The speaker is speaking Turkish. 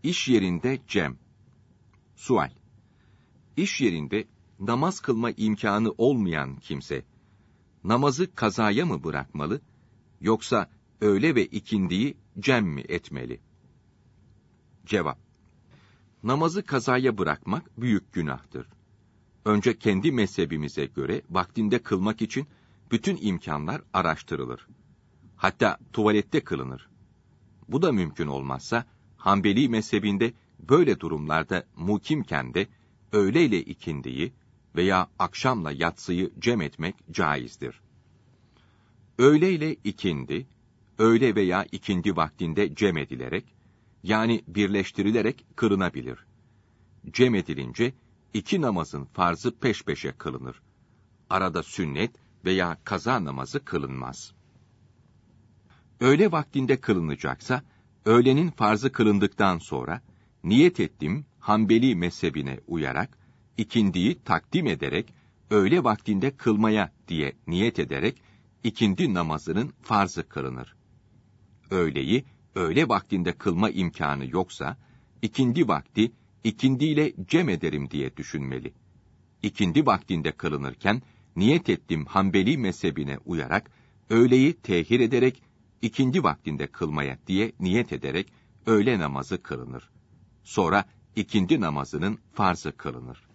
İş yerinde cem. Sual: İş yerinde namaz kılma imkanı olmayan kimse, namazı kazaya mı bırakmalı, yoksa öğle ve ikindiyi cem mi etmeli? Cevap: Namazı kazaya bırakmak büyük günahtır. Önce kendi mezhebimize göre vaktinde kılmak için bütün imkanlar araştırılır. Hatta tuvalette kılınır. Bu da mümkün olmazsa, Hanbeli mezhebinde böyle durumlarda mukimken de öğleyle ikindiyi veya akşamla yatsıyı cem etmek caizdir. Öğleyle ikindi, öğle veya ikindi vaktinde cem edilerek, yani birleştirilerek kılınabilir. Cem edilince, iki namazın farzı peş peşe kılınır. Arada sünnet veya kaza namazı kılınmaz. Öğle vaktinde kılınacaksa, öğlenin farzı kılındıktan sonra, niyet ettim Hanbeli mezhebine uyarak, ikindiyi takdim ederek, öğle vaktinde kılmaya diye niyet ederek, ikindi namazının farzı kılınır. Öğleyi, öğle vaktinde kılma imkanı yoksa, ikindi vakti, ikindiyle cem ederim diye düşünmeli. İkindi vaktinde kılınırken, niyet ettim Hanbeli mezhebine uyarak, öğleyi tehir ederek, ikindi vaktinde kılmaya diye niyet ederek, öğle namazı kılınır. Sonra ikindi namazının farzı kılınır.